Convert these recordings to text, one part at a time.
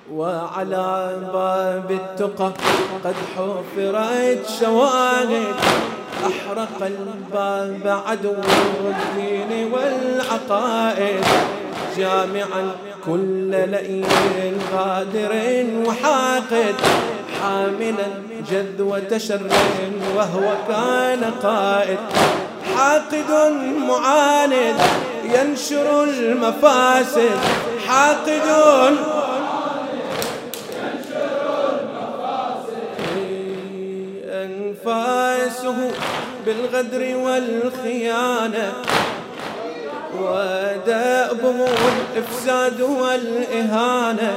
وعلى باب التقى قد حفرت شواهد، أحرق الباب عدو الدين والعقائد، جامعا كل لئيم غادر وحاقد، حاملا جذوة شر وهو كان قائد، حاقد معاند ينشر المفاسد، حاقد أنفاسه بالغدر والخيانة، ودأبه الإفساد والإهانة،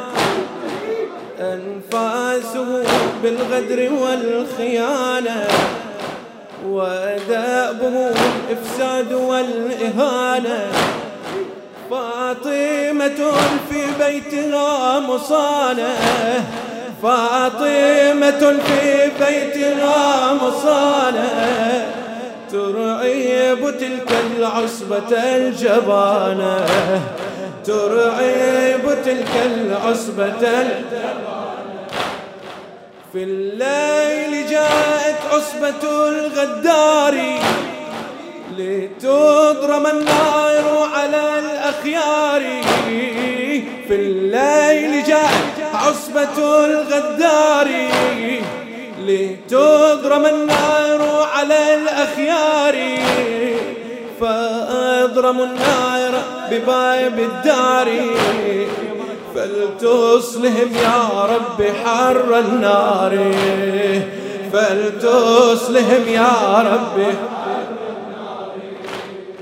أنفاسه بالغدر والخيانة، ودأبه الإفساد والإهانة، فاطمة في بيتها مصانة، فاطمة في بيتها مصانة، ترعب تلك العصبة الجبانة، ترعب تلك العصبة الجبانة. في الليل جاءت عصبة الغدار لتضرم النار على الأخيار، في الليل جاءت عصبة الغدار لتضرم النار على الأخيار، فأضرموا النار بباب الدار، فلتصلهم يا رب حر النار، فلتصلهم يا رب.